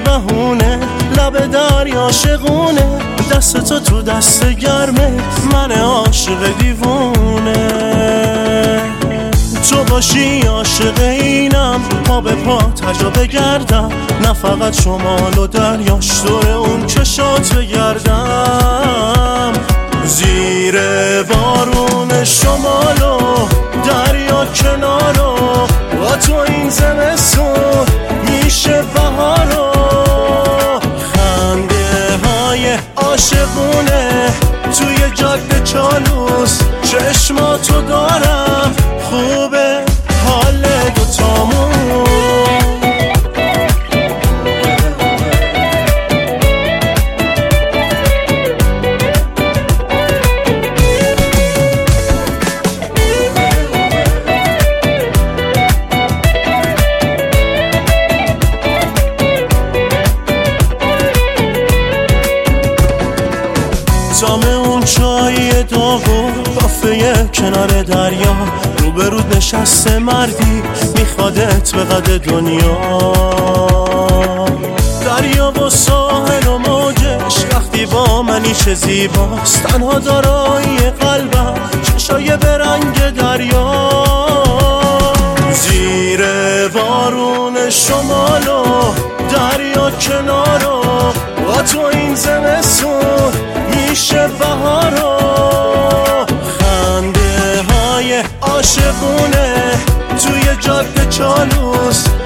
بهونه، لب دریا شقونه، دست تو دست گرمه، من عاشق دیوونه. تو باشی عاشق اینم، پا به پا تجا بگردم، نه فقط شمال و دریاش دور اون چشات بگردم. زیر بارون شمال و دریا کنارو، با تو این زمستون میشه بهارو. خنده های عاشقونه توی جاده چالوس، چشماتو دارم خوبه حال دوتامون. دام اون چای داغو کافه کنار دریا، روبرود نشسته مردی میخوادت به قد دنیا. دریا و ساحل و موجش وقتی با منی چه زیباست، تنها دارایی قلبم چشای برنگ دریا. زیر بارون شمال و دریا کنارو، با تو این زمستون میشه بهارو. خنده های عاشقونه توی جاده چالوس،